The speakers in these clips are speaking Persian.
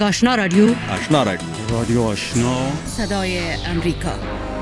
آشنا رادیو رادیو آشنا صدای امریکا.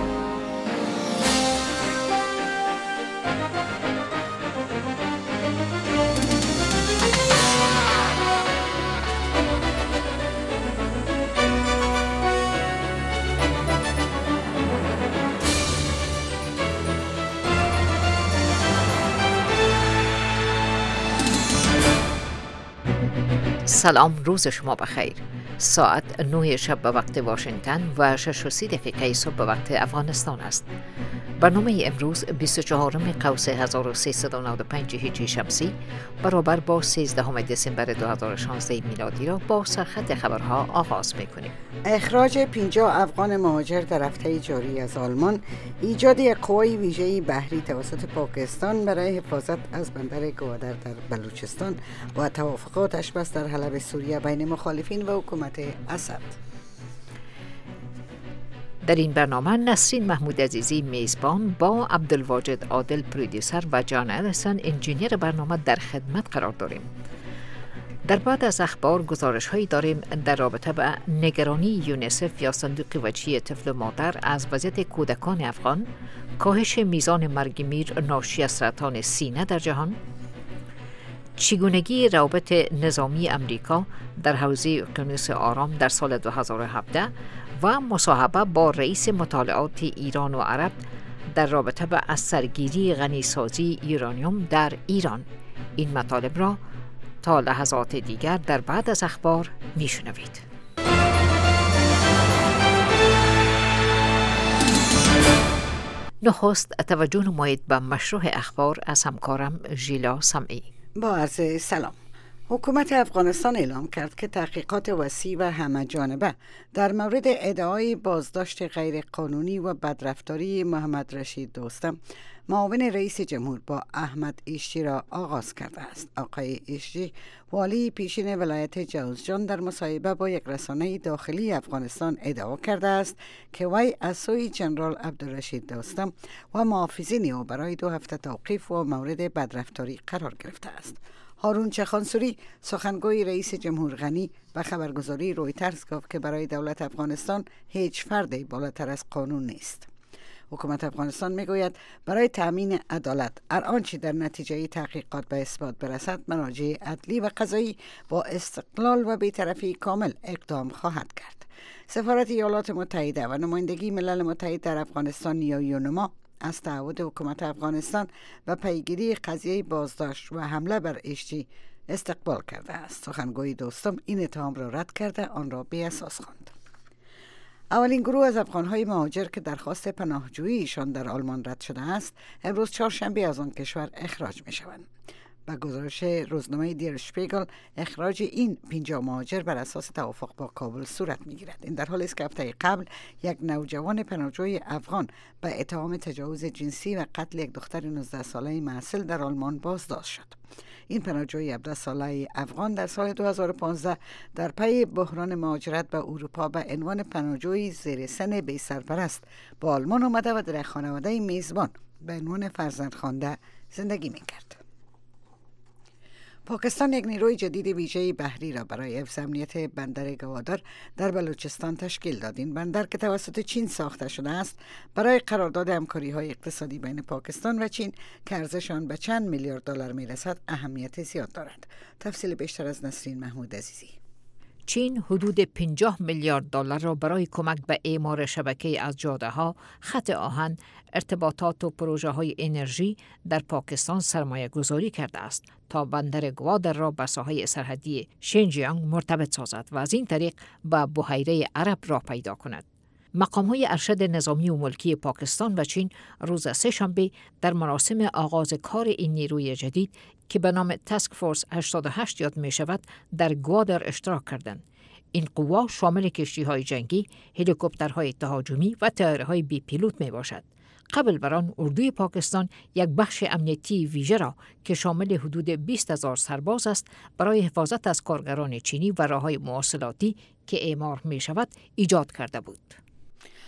سلام، روز شما بخیر. ساعت 9 شب به وقت واشنگتن و 6:30 صبح به وقت افغانستان است. برنامه امروز 24 قوس 1395 هجری شمسی برابر با 13 دسامبر 2016 میلادی را با سرخط خبرها آغاز می‌کنیم. اخراج 50 افغان مهاجر در هفته جاری از آلمان، ایجاد یک قوای ویژه‌ای بحری توسط پاکستان برای حفاظت از بندر گوادر در بلوچستان و توافقات اشباح در حلب سوریه بین مخالفین و حکومت اسد. در این برنامه نسرین محمود عزیزی میزبان با عبدالواجد عادل پرودیوسر و جان الیسون انجینیر برنامه در خدمت قرار داریم. در بعد از اخبار گزارش هایی داریم در رابطه با نگرانی یونیسف یا صندوق وجهی طفل و مادر از وضعیت کودکان افغان، کاهش میزان مرگ میر ناشی از سرطان سینه در جهان، چگونگی روابط نظامی امریکا در حوزه اقیانوس آرام در سال 2017 و مصاحبه با رئیس مطالعات ایران و عرب در رابطه با از سرگیری غنیسازی یورانیوم در ایران. این مطالب را تا لحظات دیگر در بعد از اخبار میشنوید. نخست توجه نمایید به مشروع اخبار از همکارم ژیلا سمعی. با عرض سلام. حکومت افغانستان اعلام کرد که تحقیقات وسیع و همه‌جانبه در مورد ادعای بازداشت غیرقانونی و بدرفتاری محمد رشید دوستم، معاون رئیس جمهور، با احمد ایشچی را آغاز کرده است. آقای ایشچی، والی پیشین ولایت جوزجان، در مصاحبه با یک رسانه داخلی افغانستان ادعا کرده است که وی از سوی جنرال عبدالرشید دوستم و محافظین او برای 2 هفته توقیف و مورد بدرفتاری قرار گرفته است. هارون چخانسوری، سخنگوی رئیس جمهور غنی، به خبرگزاری رویترز گفت که برای دولت افغانستان هیچ فردی بالاتر از قانون نیست. حکومت افغانستان میگوید برای تأمین عدالت هر آنچه در نتیجه تحقیقات به اثبات برسد، مراجع عدلی و قضایی با استقلال و بی‌طرفی کامل اقدام خواهد کرد. سفارت ایالات متحده و نمایندگی ملل متحد در افغانستان یا یونما از تعهد حکومت افغانستان و پیگیری قضیه بازداشت و حمله بر ایشچی استقبال کرده است. سخنگوی دوستم این اتهام را رد کرده آن را بی اساس خواند. اولین گروه از افغان‌های مهاجر که درخواست پناهجوییشان در آلمان رد شده است، امروز چهارشنبه از آن کشور اخراج می‌شوند. با گزارش روزنامه دیر شپیگل، اخراج این 50 مهاجر بر اساس توافق با کابل صورت می‌گیرد. این در حالی است که هفته قبل یک نوجوان پناهجوی افغان به اتهام تجاوز جنسی و قتل یک دختر 19 ساله محصل در آلمان بازداشت شد. این پناهجوی 17 ساله افغان در سال 2015 در پی بحران مهاجرت به اروپا به عنوان پناهجوی زیر سن بی سرپرست با آلمان آمده و در خانواده میزبان به عنوان فرزندخوانده زندگی می‌کرد. پاکستان یک نیروی جدید ویژه بحری را برای حفظ امنیت بندر گوادر در بلوچستان تشکیل داد. این بندر که توسط چین ساخته شده است، برای قرارداد همکاری‌های اقتصادی بین پاکستان و چین که ارزش آن به چند میلیارد دلار میرسد اهمیت زیاد دارد. تفصیل بیشتر از نسرین محمود عزیزی. چین حدود 50 میلیارد دلار را برای کمک به اعمار شبکه از جاده‌ها، خط آهن، ارتباطات و پروژه‌های انرژی در پاکستان سرمایه گذاری کرده است تا بندر گوادر را به ساحه سرحدی شینجیانگ مرتبط سازد و از این طریق به بحیره عرب راه پیدا کند. مقام‌های ارشد نظامی و ملکی پاکستان و چین روز سه‌شنبه در مراسم آغاز کار این نیروی جدید که به نام تاسک فورس 88 یاد می شود در گوادر اشتراک کردند. این قوا شامل کشتی‌های جنگی، هلیکوپترهای تهاجمی و طیاره‌های بی پیلوت می باشد. قبل بر آن اردوی پاکستان یک بخش امنیتی ویژه را که شامل حدود 20,000 سرباز است برای حفاظت از کارگران چینی و راه‌های مواصلاتی که اعمار می شود ایجاد کرده بود.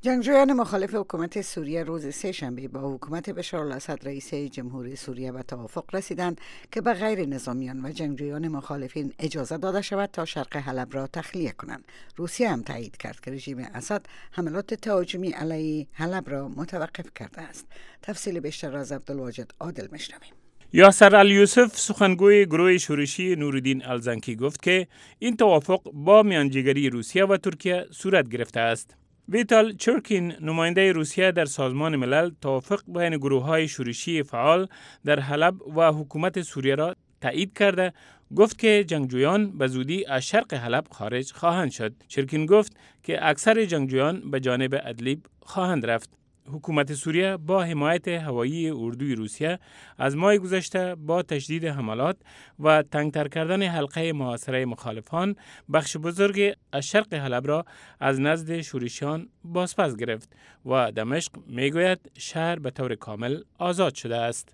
جنگجویان مخالف حکومت سوریه روز سه‌شنبه با حکومت بشار الاسد رئیس جمهوری سوریه به توافق رسیدند که به غیر نظامیان و جنگجویان مخالفین اجازه داده شود تا شرق حلب را تخلیه کنند. روسیه هم تایید کرد که رژیم اسد حملات تهاجمی علیه حلب را متوقف کرده است. تفصیل بیشتر از عبدالواجد عادل میشنویم. یاسر الیوسف سخنگوی گروه شورشی نورالدین الزنکی گفت که این توافق با میانجیگری روسیه و ترکیه صورت گرفته است. ویتال چرکین نماینده روسیه در سازمان ملل توافق بین گروه‌های شورشی فعال در حلب و حکومت سوریه را تایید کرده گفت که جنگجویان به زودی از شرق حلب خارج خواهند شد. چرکین گفت که اکثر جنگجویان به جانب ادلیب خواهند رفت. حکومت سوریه با حمایت هوایی اردوی روسیه از ماه گذشته با تشدید حملات و تنگتر کردن حلقه محاصره مخالفان بخش بزرگ از شرق حلب را از نزد شورشیان بازپس گرفت و دمشق میگوید شهر به طور کامل آزاد شده است.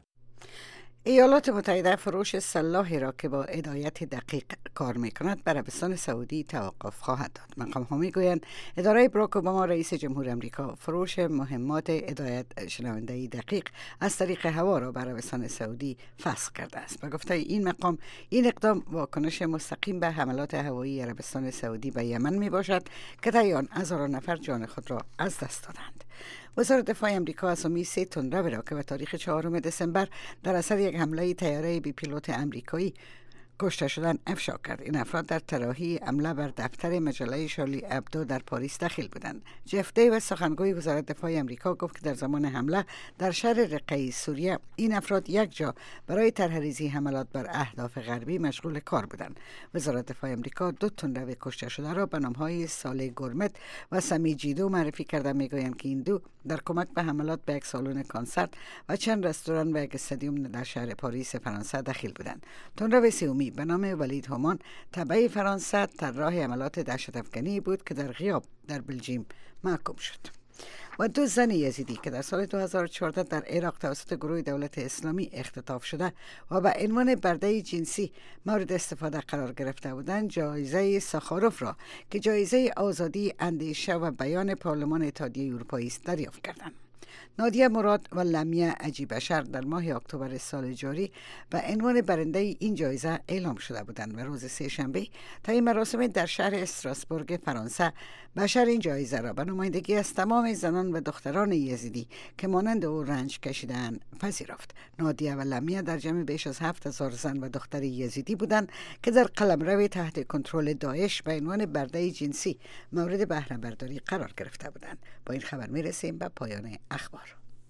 ایالات متحده فروش سلاحی را که با هدایت دقیق کار می‌کند به عربستان سعودی توقف خواهد داد. مقام‌ها می‌گویند اداره براک اوباما رئیس جمهور آمریکا فروش مهمات هدایت شنونده‌ای دقیق از طریق هوا را به عربستان سعودی فسخ کرده است. به گفته این مقام این اقدام واکنش مستقیم به حملات هوایی عربستان سعودی به یمن میباشد که در آن هزاران نفر جان خود را از دست دادند. وزارت دفاع آمریکا اسامی 3 تندرو را که به تاریخ 4 دسامبر در اثر یک حمله طیاره بی پیلوت آمریکایی کشته شدن افشا کرد. این افراد در طراحی حمله بر دفتر مجله شارلی ابدو در پاریس دخیل بودند. جف دیویس سخنگوی وزارت دفاع آمریکا گفت که در زمان حمله در شهر رقه سوریه این افراد یک جا برای طرح‌ریزی حملات بر اهداف غربی مشغول کار بودند. وزارت دفاع آمریکا 2 تندرو کشته شده را به نام‌های ساله گورمت و سمی جیدو معرفی کرده. میگویند که این دو در کمک به حملات به یک سالن کنسرت و چند رستوران و یک استادیوم در شهر پاریس فرانسه دخیل بودند. تندرو سومی به نام ولید هومان تبع فرانسه طراح حملات دهشت‌افکنی بود که در غیاب در بلژیم محکوم شد. و 2 زن یزیدی که در سال 2014 در عراق توسط گروه دولت اسلامی اختطاف شده و به عنوان برده جنسی مورد استفاده قرار گرفته بودند جایزه ساخاروف را که جایزه آزادی اندیشه و بیان پارلمان اتحادیه اروپایی است دریافت کردند. نادیه مراد و لمیه عجیبشر در ماه اکتبر سال جاری به عنوان برنده این جایزه اعلام شده بودند و روز سه‌شنبه طی مراسم در شهر استراسبورگ فرانسه بشر این جایزه را به نمایندگی از تمام زنان و دختران یزیدی که مانند او رنج کشیدند پذیرفت. نادیه و لمیه در جمع بیش از 7000 زن و دختر یزیدی بودند که در قلمرو تحت کنترل داعش به عنوان برده جنسی مورد بهره برداری قرار گرفته بودند. با این خبر میرسیم به پایان اخبار.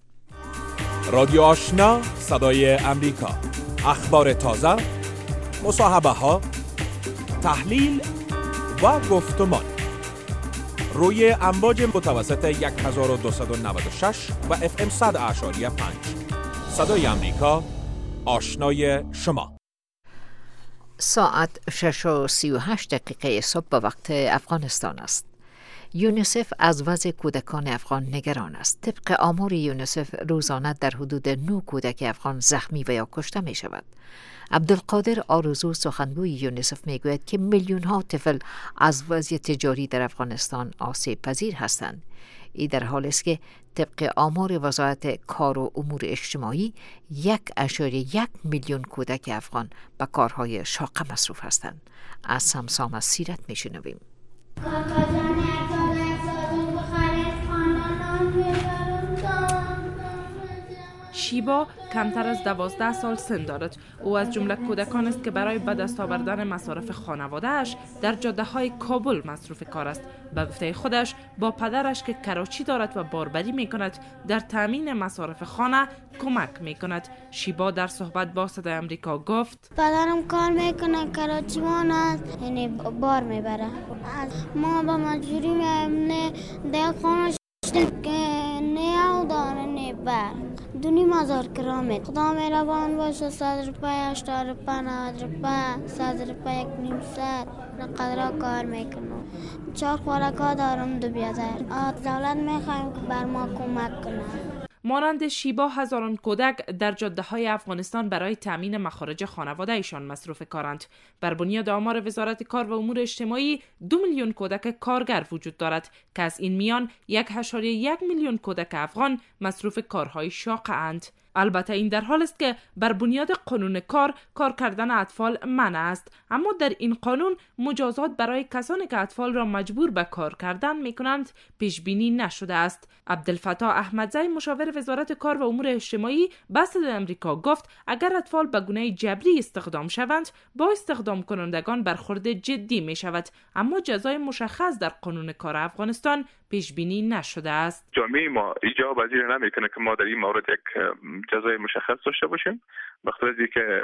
رادیو آشنا صدای امریکا، اخبار تازه، مصاحبه ها، تحلیل و گفتمان روی امواج متوسط 1296 و FM 100.5 صدای امریکا، آشنای شما. ساعت 6:38 صبح به وقت افغانستان است. یونیسف از وضع کودکان افغان نگران است. طبق آمار یونیسف روزانه در حدود 9 کودک افغان زخمی و یا کشته می شود. عبدالقادر آرزو سخنگوی یونیسف می گوید که میلیون ها طفل از وضعیت جاری در افغانستان آسیب پذیر هستند. این در حالی است که طبق آمار وزارت کار و امور اجتماعی 1.1 میلیون کودک افغان به کارهای شاق مصروف هستند. از سمسام از سیرت می شنویم. شیبا کمتر از 12 سال سن دارد. او از جمله کودکان است که برای به دست آوردن مصارف خانواده‌اش در جاده‌های کابل مصروف کار است. به گفته خودش با پدرش که کراچی دارد و باربری می‌کند در تامین مصارف خانه کمک می‌کند. شیبا در صحبت با صدای آمریکا گفت پدرم کار می‌کنه کراچی است، یعنی بار میبره. ما با مجبوری می‌ایم در خانه نه او داره نه بر دونی مزار کرامت خدا مهربان باشه. 100 روپیه 80 روپیه 90 روپیه 100 روپیه 1.5 قدر کار میکنم. 4 خوراکا دارم 2 بیادر. دولت میخوایم که بر ما کمک کنه. مانند شیبا هزاران کودک در جاده‌های افغانستان برای تامین مخارج خانواده‌شان مصروف کارند. بر بنیاد آمار وزارت کار و امور اجتماعی 2 میلیون کودک کارگر وجود دارد که از این میان 1.1 میلیون کودک افغان مصروف کارهای شاق اند. البته این در حال است که بر بنیاد قانون کار کردن اطفال منع است، اما در این قانون مجازات برای کسانی که اطفال را مجبور به کار کردن میکنند پیش بینی نشده است. عبدالفتاح احمدزی مشاور وزارت کار و امور اجتماعی به صدای آمریکا گفت اگر اطفال به گونه جبری استخدام شوند با استخدام کنندگان برخورد جدی می شود، اما جزای مشخص در قانون کار افغانستان پیش بینی نشده است. جامعه ما ایجاب پذیر نمیکنه که ما در این مورد یک جزای مشخص داشته باشیم، بخاطر از اینکه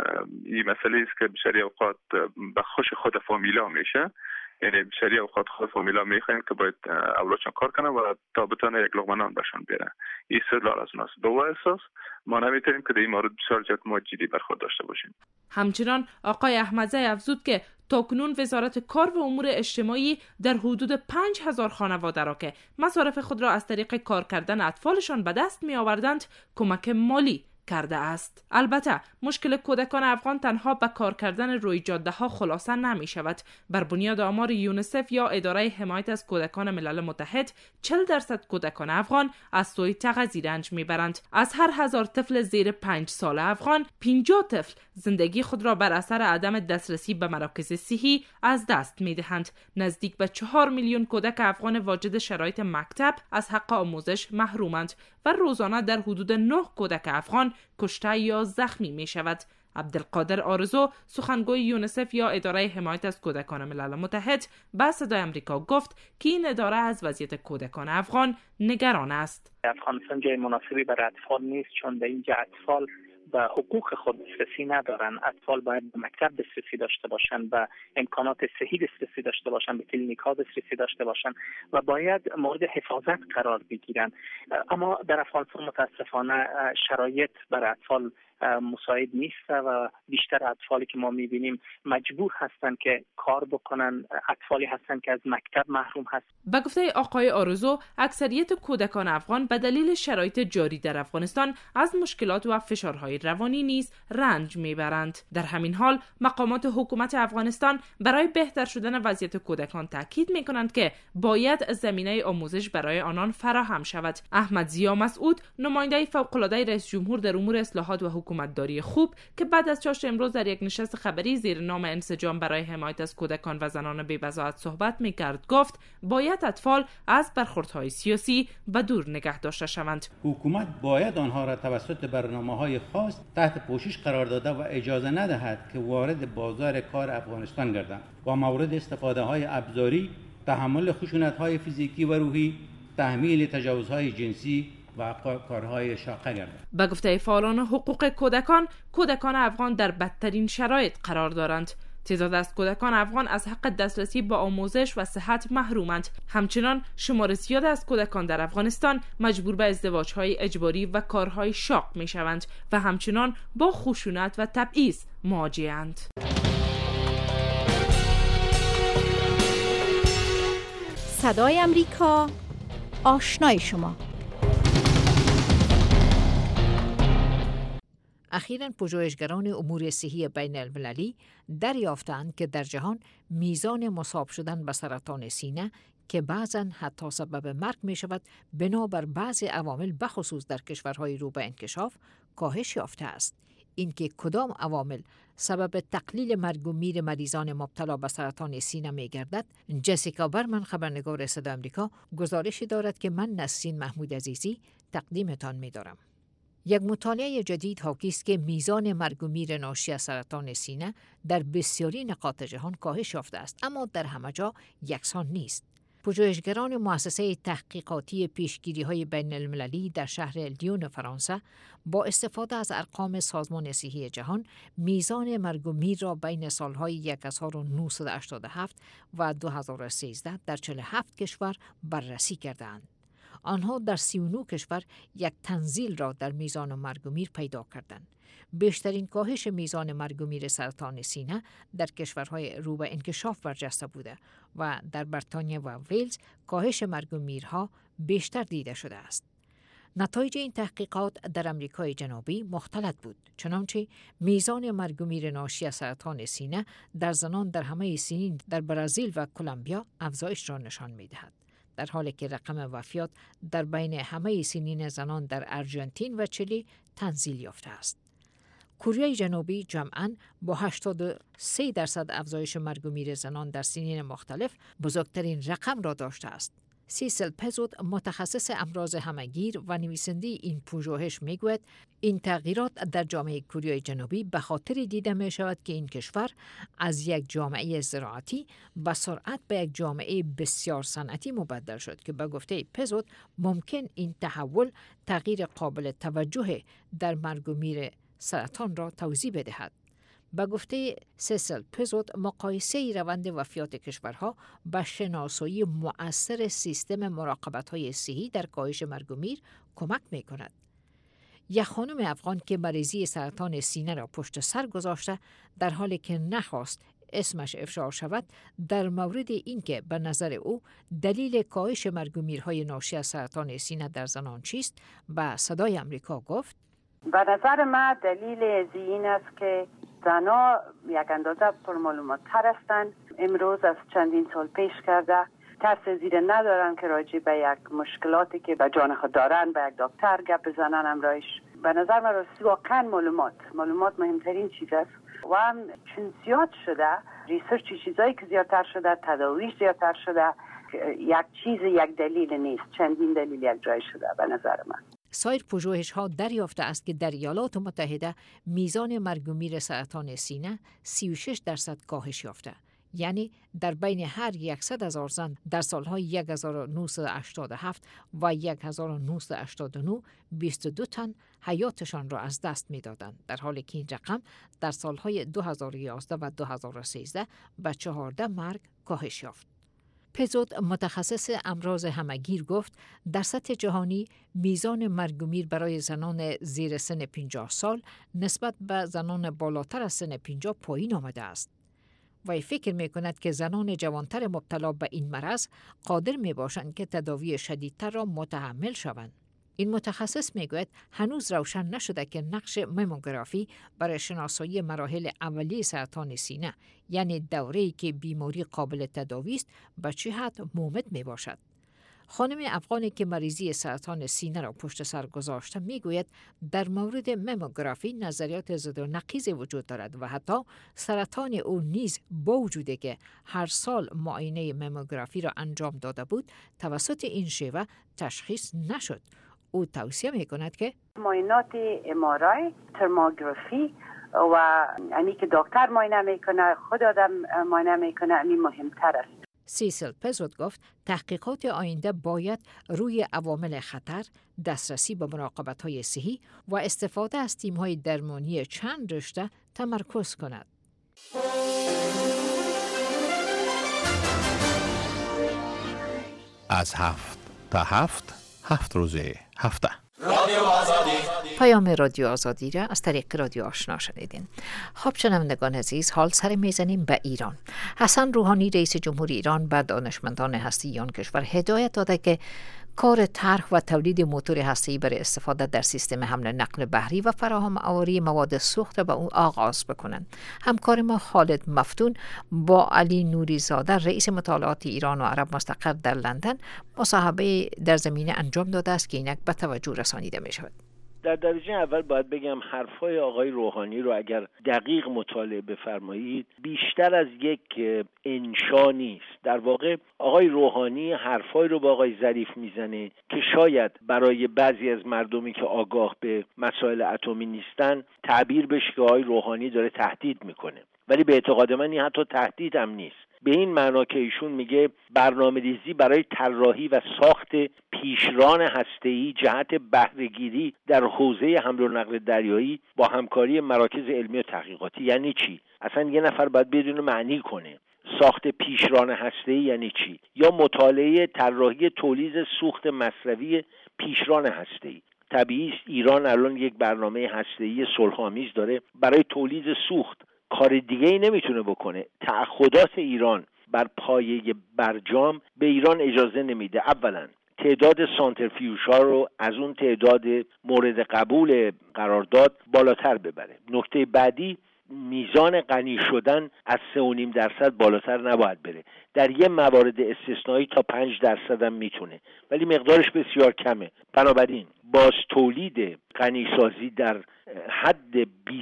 این مسئله است که بسیاری اوقات به خوش خود فامیلا میشه. یعنی بسیاری اوقات خود فامیلا میخواین که باید اولادشان کار کنن و تا بتونه یک لقمه نان بهشون بیاره. این استدلال از اوناست. به این اساس ما نمیتونیم که در این مورد بسیار جد ما جدی برخورد داشته باشیم. همچنان آقای احمدزی افزود که تاکنون وزارت کار و امور اجتماعی در حدود 5000 خانواده را که مصارف خود را از طریق کار کردن اطفالشان به دست می آوردند کمک مالی کرده است. البته مشکل کودکان افغان تنها به کار کردن روی جاده ها خلاصه نمی شود. بر بنیاد آمار یونیسف یا اداره حمایت از کودکان ملل متحد 40% کودکان افغان از سوی تغذیه رنج می برند. از هر 1000 طفل زیر 5 سال افغان 50 طفل زندگی خود را بر اثر عدم دسترسی به مراکز صحی از دست می دهند. نزدیک به 4 میلیون کودک افغان واجد شرایط مکتب از حق آموزش محرومند و روزانه در حدود 9 کودک افغان کشته یا زخمی می شود. عبدالقادر آرزو سخنگوی یونیسف یا اداره حمایت از کودکان ملل متحد به صدای آمریکا گفت که این اداره از وضعیت کودکان افغان نگران است. افغانستان جای مناسبی برای اطفال نیست، چون در اینجا اطفال به حقوق خود دسترسی ندارن. اطفال باید به مکتب دسترسی داشته باشن، به امکانات صحی دسترسی داشته باشن، به کلینیک ها دسترسی داشته باشن و باید مورد حفاظت قرار بگیرن. اما در افغانستان متاسفانه شرایط برای اطفال مساعد نیست و بیشتر اطفالی که ما میبینیم مجبور هستن که کار بکنن، اطفالی هستن که از مکتب محروم هست. به گفته آقای آرزو اکثریت کودکان افغان به دلیل شرایط جاری در افغانستان از مشکلات و فشارهای روانی نیز رنج میبرند. در همین حال مقامات حکومت افغانستان برای بهتر شدن وضعیت کودکان تاکید میکنند که باید زمینه آموزش برای آنان فراهم شود. احمد ضیا مسعود نماینده فوق‌العاده رئیس جمهور در امور اصلاحات و حکومتداری خوب که بعد از چاشت امروز در یک نشست خبری زیر نام انسجام برای حمایت از کودکان و زنان بی‌بضاعت صحبت می‌کرد گفت باید اطفال از برخوردهای سیاسی به دور نگه داشته شوند. حکومت باید آنها را توسط برنامه‌های خاص تحت پوشش قرار داده و اجازه ندهد که وارد بازار کار افغانستان گردند و مورد استفاده‌های ابزاری، تحمل خشونت‌های فیزیکی و روحی، تحمیل تجاوزهای جنسی و کارهای شاقه گردند. به گفته فعالان حقوق کودکان افغان در بدترین شرایط قرار دارند. تعداد از کودکان افغان از حق دسترسی به آموزش و صحت محرومند. همچنان شمار زیاد از کودکان در افغانستان مجبور به ازدواج‌های اجباری و کارهای شاق می‌شوند و همچنان با خشونت و تبعیض مواجه‌اند. صدای آمریکا، آشنای شما. اخیراً پژوهشگران امور صحی بین المللی دریافتند که در جهان میزان مصاب شدن به سرطان سینه که بعضاً حتی سبب مرگ می شود بنابر بعضی عوامل بخصوص در کشورهای رو به انکشاف کاهش یافته است. اینکه کدام عوامل سبب تقلیل مرگ و میر مریضان مبتلا به سرطان سینه می گردد، جسیکا برمن خبرنگار صدای آمریکا گزارشی دارد که من نسرین محمود عزیزی تقدیمتان می دارم. یک مطالعه جدید حاکی است که میزان مرگ و میر ناشی از سرطان سینه در بسیاری نقاط جهان کاهش یافته است، اما در همه جا یکسان نیست. پژوهشگران مؤسسه تحقیقاتی پیشگیری‌های بین المللی در شهر لیون فرانسه با استفاده از ارقام سازمان صحی جهان میزان مرگ و میر را بین سالهای 1987 و 2013 در 47 کشور بررسی کردند. آنها در 39 کشور یک تنزیل را در میزان مرگ و میر پیدا کردند. بیشترین کاهش میزان مرگ و میر سرطان سینه در کشورهای رو به انکشاف برجسته بوده و در بریتانیا و ویلز کاهش مرگ و میرها بیشتر دیده شده است. نتایج این تحقیقات در امریکای جنوبی مختلط بود، چنانچه میزان مرگ و میر ناشی از سرطان سینه در زنان در همه سنین در برزیل و کلمبیا افزایش را نشان می‌دهد، در حالی که رقم وفیات در بین همه سنین زنان در ارژانتین و چلی تنزیل یافته است. کره جنوبی جمعاً با 83% افزایش مرگ و میر زنان در سنین مختلف بزرگترین رقم را داشته است. سیسل پزوت، متخصص امراض همه‌گیر و نویسنده این پژوهش میگوید این تغییرات در جامعه کره جنوبی به خاطر دیده می شود که این کشور از یک جامعه زراعتی به سرعت به یک جامعه بسیار صنعتی مبدل شد که به گفته پزوت ممکن این تحول تغییر قابل توجه در مرگ و میر سرطان را توضیح بدهد. به گفته سیسل پزوت، مقایسه روند وفیات کشورها به شناسایی مؤثر سیستم مراقبت‌های صحی در کاهش مرگ و میر کمک می‌کند. یک خانم افغان که مریضی سرطان سینه را پشت سر گذاشته، در حالی که نخواست اسمش افشا شود، در مورد اینکه به نظر او دلیل کاهش مرگ و میرهای ناشی از سرطان سینه در زنان چیست، به صدای امریکا گفت: به نظر من دلیل این است که زنها یک اندازه پرمعلومات تر هستند. امروز از چندین سال پیش کرده ترس زیر ندارن که راجع به یک مشکلاتی که به جان خود دارن به یک دکتر گپ بزنن امرایش. به نظر من راستی واقعا معلومات مهمترین چیز است و هم چون زیاد شده ریسرچ چیزایی که زیادتر شده، تداویش زیادتر شده، یک چیز یک دلیل نیست، چندین دلیل یک جای شده به نظر من. سایر پژوهش‌ها دریافته است که در ایالات متحده میزان مرگ و میر سرطان سینه 36% کاهش یافته، یعنی در بین هر 100,000 زن در سالهای 1987 و 1989 22 تن حیاتشان را از دست می‌دادند، در حالی که این رقم در سالهای 2011 و 2013 به 14 مرگ کاهش یافت. پزوت، متخصص امراض همه‌گیر، گفت در سطح جهانی میزان مرگ و میر برای زنان زیر سن 50 سال نسبت به زنان بالاتر از سن 50 پایین آمده است. وی فکر می کند که زنان جوانتر مبتلا به این مرض قادر می باشند که تداوی شدیدتر را متحمل شوند. این متخصص میگوید هنوز روشن نشده که نقش مموگرافی برای شناسایی مراحل اولیه سرطان سینه، یعنی دوره‌ای که بیماری قابل تداوی است، به چه حد مومد می باشد. خانم افغانی که مریضی سرطان سینه را پشت سر گذاشته میگوید در مورد مموگرافی نظریات ضد و نقیض وجود دارد و حتی سرطان او نیز با وجودی که هر سال معاینه مموگرافی را انجام داده بود توسط این شیوه تشخیص نشد. او توصیه میکند که معاینات MRI، ترموگرافی و یعنی که دکتر معاینه میکنه، خود آدم معاینه میکنه، این مهمتر است. سیسل پزوت گفت تحقیقات آینده باید روی عوامل خطر، دسترسی به مراقبت‌های صحی و استفاده از تیم‌های درمانی چند رشته تمرکز کند. از 7 تا 7 روز هفته. پیام رادیو آزادی را از طریق رادیو آشنا شنیدین. خب شنوندگان عزیز، حال سر میزنیم به ایران. حسن روحانی رئیس جمهور ایران به دانشمندان هسته‌ای آن کشور هدایت داده که کار طرح و تولید موتور هسته‌ای برای استفاده در سیستم حمل نقل بحری و فراهم آوری مواد سوخت به او آغاز بکنند. همکار ما خالد مفتون با علی نوری زاده رئیس مطالعات ایران و عرب مستقر در لندن مصاحبه در زمینه انجام داده است که اینک به توجه رسانیده می شود. در درجه اول باید بگم حرفای آقای روحانی رو اگر دقیق مطالعه بفرمایید بیشتر از یک انشا نیست. در واقع آقای روحانی حرفای رو با آقای ظریف میزنه که شاید برای بعضی از مردمی که آگاه به مسائل اتمی نیستن تعبیر بشه که آقای روحانی داره تهدید میکنه، ولی به اعتقاد من این حتی تهدید هم نیست. به این معنا که ایشون میگه برنامه‌ریزی برای طراحی و ساخت پیشران هسته‌ای جهت بهره‌گیری در حوزه حمل و نقل دریایی با همکاری مراکز علمی و تحقیقاتی. یعنی چی؟ اصلا یه نفر باید بدون معنی کنه ساخت پیشران هسته‌ای یعنی چی، یا مطالعه طراحی تولید سوخت مصرفی پیشران هسته‌ای. طبیعی است ایران الان یک برنامه هسته‌ای صلح‌آمیز داره برای تولید سوخت، کار دیگه ای نمیتونه بکنه. تعهدات ایران بر پایه برجام به ایران اجازه نمیده اولا تعداد سانتریفیوژها رو از اون تعداد مورد قبول قرارداد بالاتر ببره. نکته بعدی، میزان غنی شدن از 3.5% بالاتر نباید بره. در یه موارد استثنایی تا 5% هم میتونه، ولی مقدارش بسیار کمه. بنابراین باز تولید غنیسازی در حد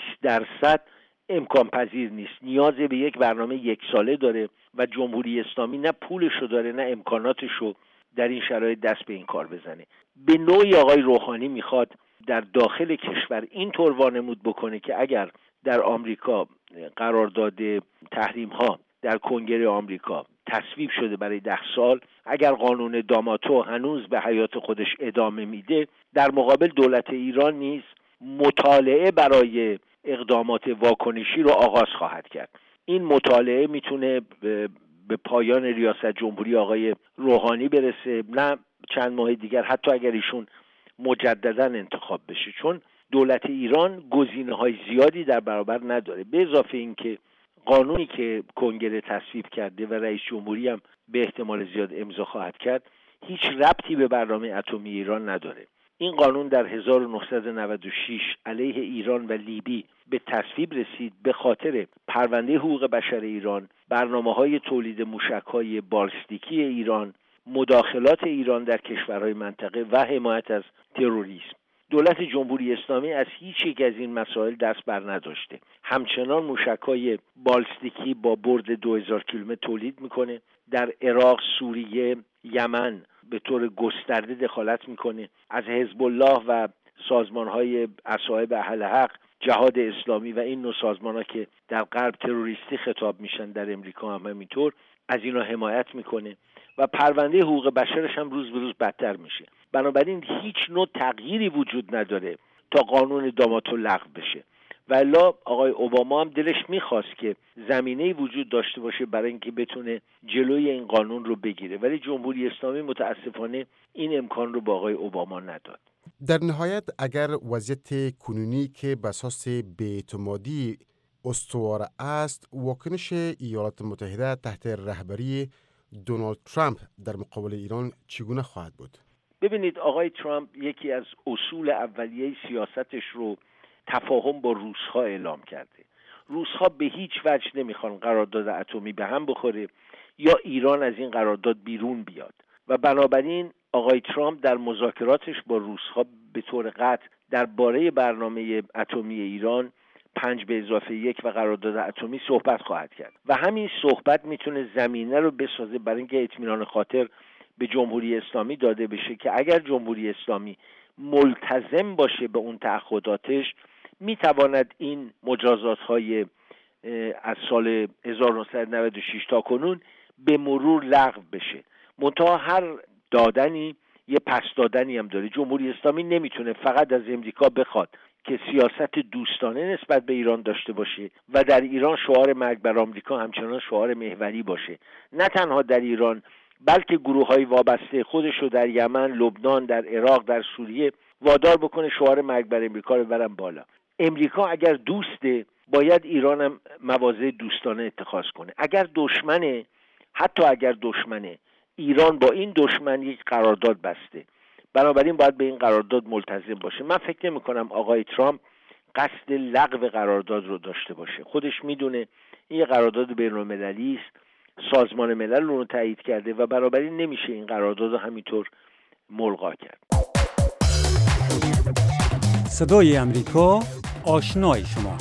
20% امکان پذیر نیست. نیاز به یک برنامه 1 ساله داره و جمهوری اسلامی نه پولشو داره نه امکاناتشو در این شرایط دست به این کار بزنه. به نوعی آقای روحانی میخواد در داخل کشور اینطور وانمود بکنه که اگر در آمریکا قرارداد تحریم ها در کنگره آمریکا تصویب شده برای 10 سال، اگر قانون داماتو هنوز به حیات خودش ادامه میده، در مقابل دولت ایران نیز مطالعه برای اقدامات واکنشی رو آغاز خواهد کرد. این مطالعه میتونه به پایان ریاست جمهوری آقای روحانی برسه، نه چند ماه دیگر، حتی اگر ایشون مجددا انتخاب بشه، چون دولت ایران گزینه‌های زیادی در برابر نداره. به اضافه اینکه قانونی که کنگره تصویب کرده و رئیس جمهوری هم به احتمال زیاد امضا خواهد کرد هیچ ربطی به برنامه اتمی ایران نداره. این قانون در 1996 علیه ایران و لیبی به تصویب رسید به خاطر پرونده حقوق بشر ایران، برنامه‌های تولید موشک‌های بالستیکی ایران، مداخلات ایران در کشورهای منطقه و حمایت از تروریسم. دولت جمهوری اسلامی از هیچ یک از این مسائل دست بر نداشته. همچنان موشک‌های بالستیکی با برد 2000 کیلومتر تولید میکنه. در عراق، سوریه، یمن به طور گسترده دخالت میکنه. از حزب الله و سازمان‌های اصحاب اهل حق، جهاد اسلامی و این نوع سازمان‌ها که در غرب تروریستی خطاب میشن، در امریکا هم همینطور، از اینا حمایت میکنه و پرونده حقوق بشرش هم روز به روز بدتر میشه. بنابراین هیچ نوع تغییری وجود نداره تا قانون داماتو لغو بشه. والا آقای اوباما هم دلش میخواست که زمینه‌ای وجود داشته باشه برای اینکه بتونه جلوی این قانون رو بگیره، ولی جمهوری اسلامی متاسفانه این امکان رو با آقای اوباما نداد. در نهایت اگر وضعیت کنونی که به اساس بی‌اعتمادی استوار است، واکنش ایالات متحده تحت رهبری دونالد ترامپ در مقابل ایران چگونه خواهد بود؟ ببینید، آقای ترامپ یکی از اصول اولیه سیاستش رو تفاهم با روس‌ها اعلام کرده. روس‌ها به هیچ وجه نمیخوان قرارداد اتمی به هم بخوره یا ایران از این قرارداد بیرون بیاد و بنابراین آقای ترامپ در مذاکراتش با روس‌ها به طور قطع درباره برنامه اتمی ایران 5+1 و قرارداد اتمی صحبت خواهد کرد و همین صحبت میتونه زمینه رو بسازه برای اینکه اطمینان خاطر به جمهوری اسلامی داده بشه که اگر جمهوری اسلامی ملتزم باشه به اون تعهداتش، میتواند این مجازات‌های از سال 1996 تا کنون به مرور لغو بشه. منتها هر دادنی یه پس دادنی هم داره. جمهوری اسلامی نمیتونه فقط از امریکا بخواد که سیاست دوستانه نسبت به ایران داشته باشه و در ایران شعار مرگ بر آمریکا همچنان شعار محوری باشه. نه تنها در ایران، بلکه گروه‌های وابسته خودش رو در یمن، لبنان، در عراق، در سوریه وادار بکنه شعار مرگ بر امریکا رو ببرن بالا. امریکا اگر دوسته، باید ایران هم مواضع دوستانه اتخاذ کنه. اگر دشمنه، حتی اگر دشمنه، ایران با این دشمن یک قرارداد بسته، بنابراین باید به این قرارداد ملتزم باشه. من فکر نمی‌کنم آقای ترامپ قصد لغو قرارداد رو داشته باشه. خودش میدونه این قرارداد بین‌المللی است، سازمان ملل رو تایید کرده و بنابراین نمیشه این قرارداد رو همینطور ملغا کرد. صدای امریکا، آشنای شما.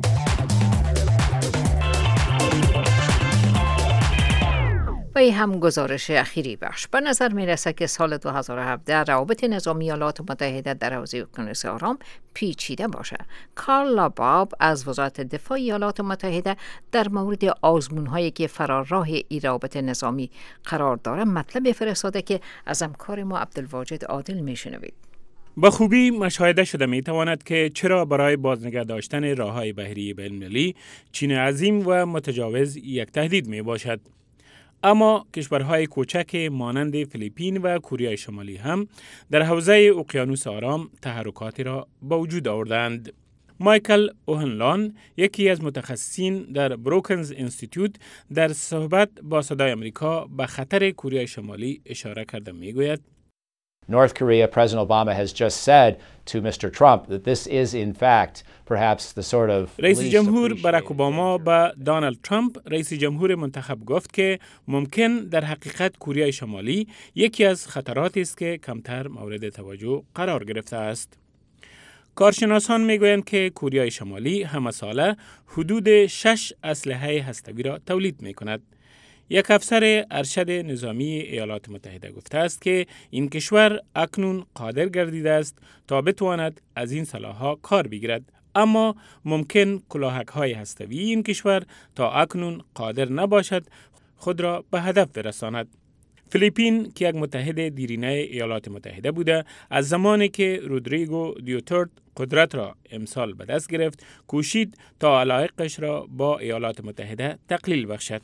و این هم گزارش اخیری بخش. به نظر می رسد که سال 2017 روابط نظامی ایالات متحده در حوزه اقیانوس آرام پیچیده باشد. کارلا باب از وزارت دفاع ایالات متحده در مورد آزمون‌هایی که فرارراه این روابط نظامی قرار دارد مطلب فرستاده که از همکار ما عبدالواجد عادل میشنوید. با خوبی مشاهده شده می تواند که چرا برای بازنگه داشتن راه‌های بحری بین‌المللی چین عظیم و متجاوز یک تهدید می باشد. اما کشورهای کوچک مانند فیلیپین و کره شمالی هم در حوزه اقیانوس آرام تحرکاتی را به وجود آوردند. مایکل اوهنلان، یکی از متخصصین در بروکنز اینستیتوت، در صحبت با صدای امریکا به خطر کره شمالی اشاره کرده می گوید North Korea, President Obama has just said to Mr. Trump that this is in fact perhaps the sort of رئیس جمهور باراک اوباما با دونالد ترامپ رئیس جمهور منتخب گفت که ممکن در حقیقت کره شمالی یکی از خطراتی است که کمتر مورد توجه قرار گرفته است. کارشناسان میگویند که کره شمالی همه ساله حدود 6 اسلحه هسته‌ای را تولید میکند. یک افسر ارشد نظامی ایالات متحده گفته است که این کشور اکنون قادر گردیده است تا بتواند از این سلاح‌ها کار بگیرد، اما ممکن کلاهک‌های هسته‌ای این کشور تا اکنون قادر نباشد خود را به هدف برساند. فیلیپین که یک متحد دیرینه ایالات متحده بوده، از زمانی که رودریگو دیوترت قدرت را امسال به دست گرفت، کوشید تا علایقش را با ایالات متحده تقلیل بخشد.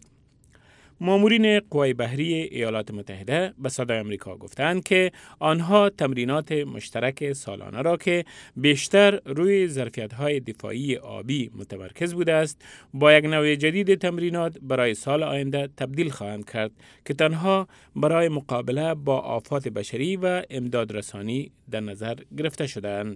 مامورین قوای بحری ایالات متحده به صدای آمریکا گفتند که آنها تمرینات مشترک سالانه را که بیشتر روی ظرفیت‌های دفاعی آبی متمرکز بوده است، با یک نوع جدید تمرینات برای سال آینده تبدیل خواهند کرد که تنها برای مقابله با آفات بشری و امدادرسانی در نظر گرفته شده‌اند.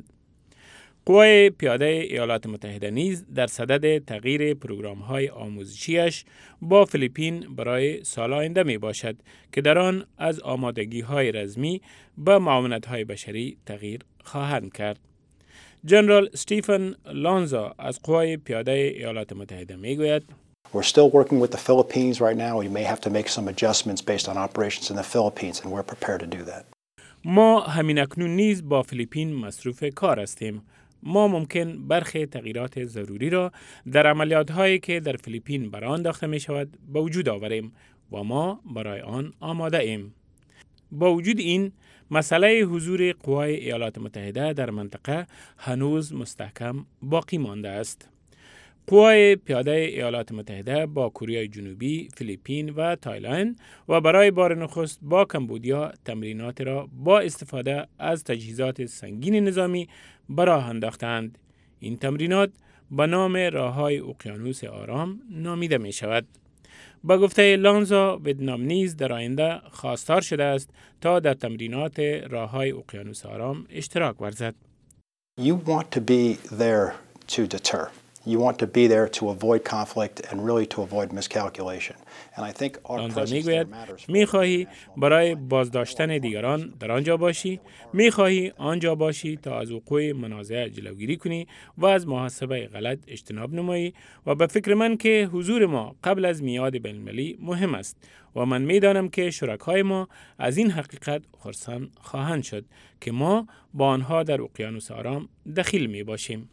قوای پیاده ایالات متحده نیز در صدد تغییر پروگرام‌های آموزشیش با فیلیپین برای سال آینده می باشد که در آن از آمادگی‌های رزمی به معاونت‌های بشری تغییر خواهند کرد. جنرال استیفن لانزا از قوای پیاده ایالات متحده می گوید: We're still working with the Philippines right now. We may have to make some adjustments based on operations in the Philippines and we're prepared to do that. ما همین اکنون نیز با فیلیپین مصروف کار هستیم. ما ممکن برخی تغییرات ضروری را در عملیات‌هایی که در فیلیپین برای آن انداخته می شود به وجود آوریم و ما برای آن آماده ایم. با وجود این، مسئله حضور قوای ایالات متحده در منطقه هنوز مستحکم باقی مانده است. قوای پیاده ایالات متحده با کره جنوبی، فیلیپین و تایلند و برای بار نخست با کمبودیا تمرینات را با استفاده از تجهیزات سنگین نظامی به راه انداختند. این تمرینات به نام راه‌های اقیانوس آرام نامیده می شود. با گفته لانزا، ویتنام نیز در آینده خواستار شده است تا در تمرینات راه‌های اقیانوس آرام اشتراک ورزد. You want to be there to deter. You want to be there to avoid conflict and really to avoid miscalculation. And I think our presence there matters. می‌خواهی برای بازداشتن دیگران در آنجا باشی، می‌خواهی آنجا باشی تا از وقوع منازعه جلوگیری کنی و از محاسبه غلط اجتناب نمایی و به فکر من که حضور ما قبل از میعاد بین‌المللی مهم است و من می‌دانم که شرکای ما از این حقیقت خرسند خواهند شد که ما با آنها در اقیانوس آرام دخیل می‌باشیم.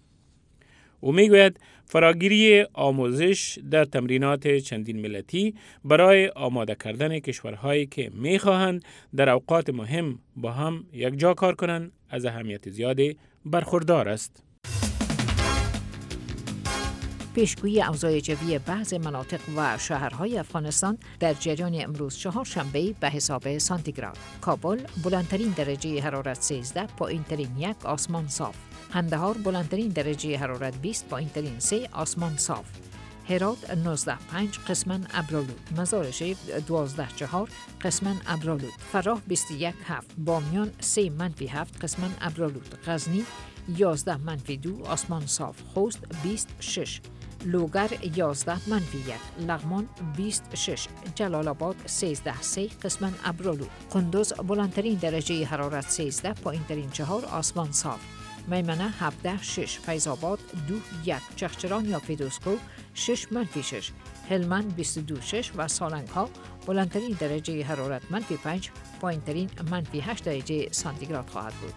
او میگوید فراگیری آموزش در تمرینات چندین ملتی برای آماده کردن کشورهایی که میخواهند در اوقات مهم با هم یک جا کار کنند از اهمیت زیادی برخوردار است. پیشگویی اوضاع جوی بعض مناطق و شهرهای افغانستان در جریان امروز چهارشنبه به حساب سانتیگراد. کابل بلندترین درجه حرارت 13، پایین‌ترین 1 آسمان صاف. قندهار بلندترین درجه حرارت 20، پایین‌ترین 3 آسمان صاف. هرات 19.5 قسماً ابرآلود. مزار شریف 12.4 قسماً ابرآلود. فراه 21.7 بامیان 3-7 قسماً ابرآلود. غزنی 11-2 آسمان صاف. خوست 26. لوگر 11-1. لغمان 26. جلال آباد 13.3 قسماً ابرآلود. قندوز بلندترین درجه حرارت 13، پایین‌ترین 4 آسمان صاف. میمنه 17.6. فیض آباد 2.1. چغچران یا فیدوسکو 6-6. هلمند 22.6 و سالنگ ها بلندترین درجه حرارت -5، پایین‌ترین -8 درجه سانتیگراد خواهد بود.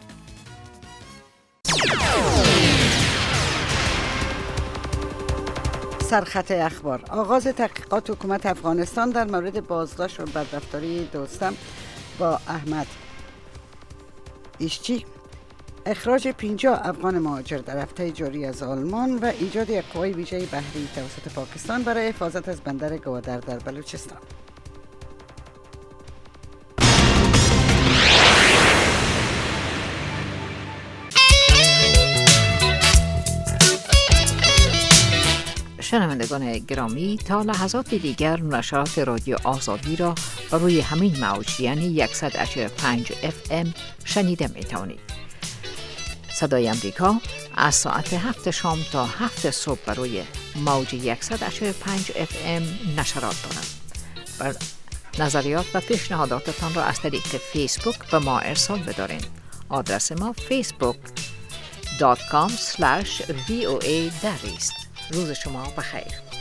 سرخط اخبار. آغاز تحقیقات حکومت افغانستان در مورد بازداشت و بدرفتاری دوستم با احمد ایشچی، اخراج 50 افغان مهاجر در هفته جاری از آلمان و ایجاد یک قوای ویژه بحری توسط پاکستان برای حفاظت از بندر گوادر در بلوچستان. شنوندگان شنوندگان گرامی، تا لحظات دیگر نشرات رادیو آزادی را روی همین موج یعنی 100.5 FM شنیده می توانید. صدای امریکا از ساعت 7 شام تا 7 صبح روی موج 100.5 FM نشرات دارد. نظریات و پیشنهاداتتان را از طریق فیسبوک به ما ارسال بدارین. آدرس ما facebook.com/voa در است. روز شما بخیر.